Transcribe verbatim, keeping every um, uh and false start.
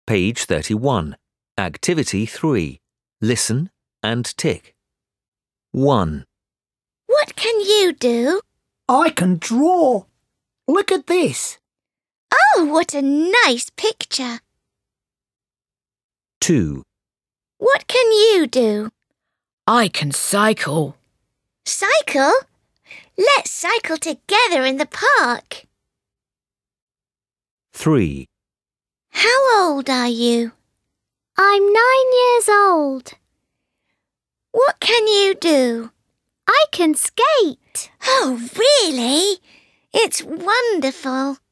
Page thirty-one. Activity three. Listen and tick. one. What can you do? I can draw. Look at this. Oh, what a nice picture. two. What can you do? I can cycle. Cycle? Let's cycle together in the park. three. How old are you? I'm nine years old. What can you do? I can skate. Oh, really? It's wonderful.